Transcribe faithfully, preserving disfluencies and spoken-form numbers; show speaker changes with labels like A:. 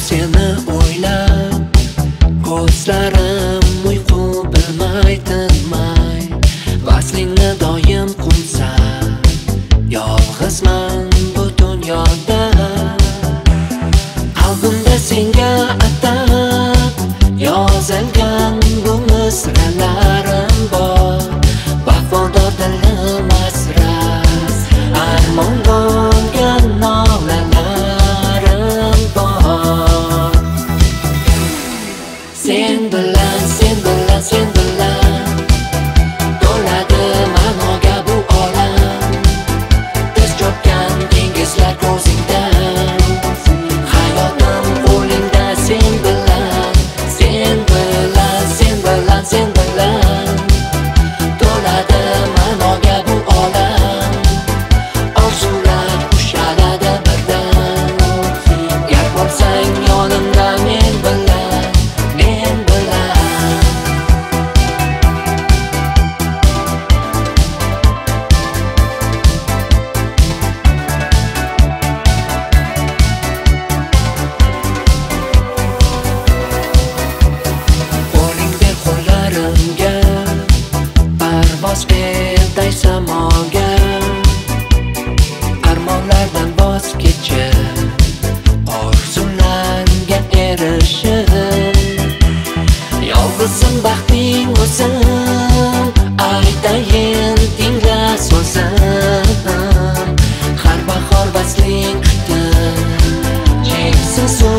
A: seni o'ylab, ko'zlarim uyqu bilmay tinmay, vaslingni doim qumsa, yolg'izman bu dunyoda. Qalbimda senga atab yozilgan bu misralarim bor, vafodor dilim asrar, armon bo'lgan nolalarim bor. Sen bilan, sen bilan, sen bilan to'ladi ma'noga bu olam. Tiz cho'kkan dengizlar ko'zingdan, hayotim qo'lingda. Sen bilan, sen bilan, sen bilan, sen bilan to'ladi ma'noga bu olam. Orzular ushaladi birdan, gar bo'lsang yonimda men bilan, men bilan. Qo'ling ber qo'llarimga, parvoz berday samoga, armonlardan voz kechib, orzularga erishib. Yolg'izim baxting o'zim, aytayin tingla so'zim. Har bahor vasling kutib, cheksiz